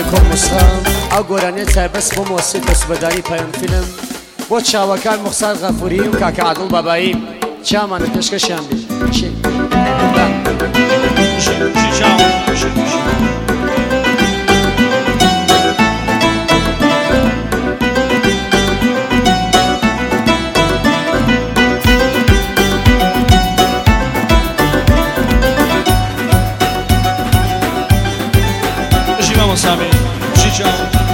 کۆمسا ئەو گۆرانێت تایبەت بۆ مۆسیقی دەستبەرداری پایان فیلم بۆ چاوەکان مختار غەفوری و کاکە عادڵ بابایی چامانە پێشکەشیان بێ Vamos a ver, chicha.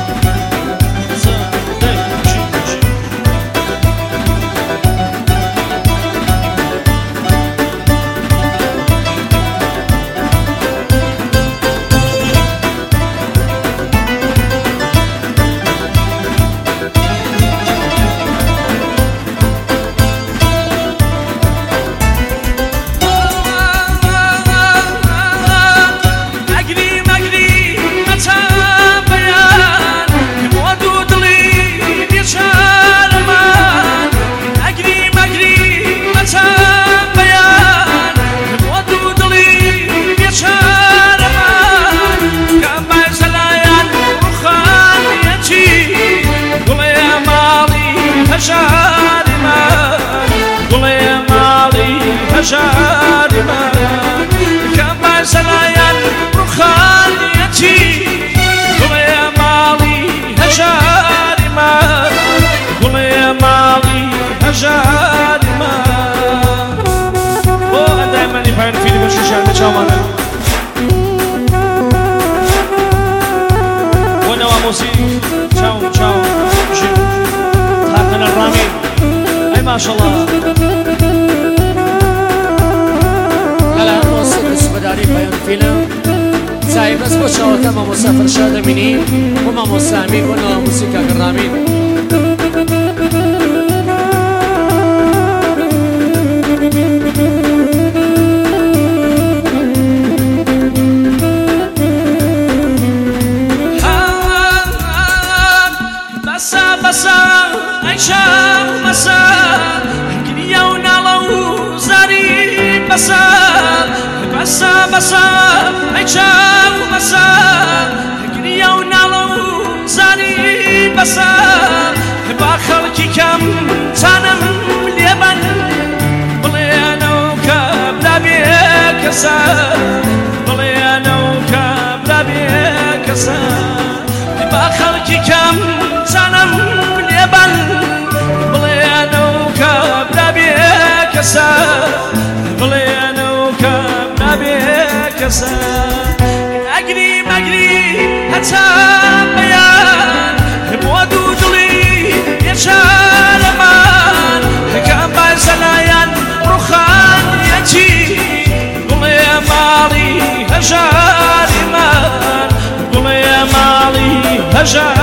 جارما كما زلايان روخانيتي قل يا مالي هجارما قل يا مالي هجارما دائما يبان في الشاشة شامانا وانا وموسيقى تشاو تشاو هاتنا الرامي اي ما شاء الله داری پایان فیلم سایبس با شاوکه ما مسافر شاده مینی و ما مسامین و نوا موسیقی گرامین بسا بسا عيشا بسا كنيا ونالو زاري بسا بسا بسا عيشا بسا كنيا ونالو زاري بسا باخلكي كم تانم ليبن بليانو كبلا بيكسا بليانو كبلا بيكسا باخلكي كم تانم ليبن بليانو كبلا بيكسا بليانو كبلا بيكسا أجري مجري حتى بيان بودو دلي يشال مان كم بزلايان روخان يجي قل يا مالي هجار مان قل يا مالي هجار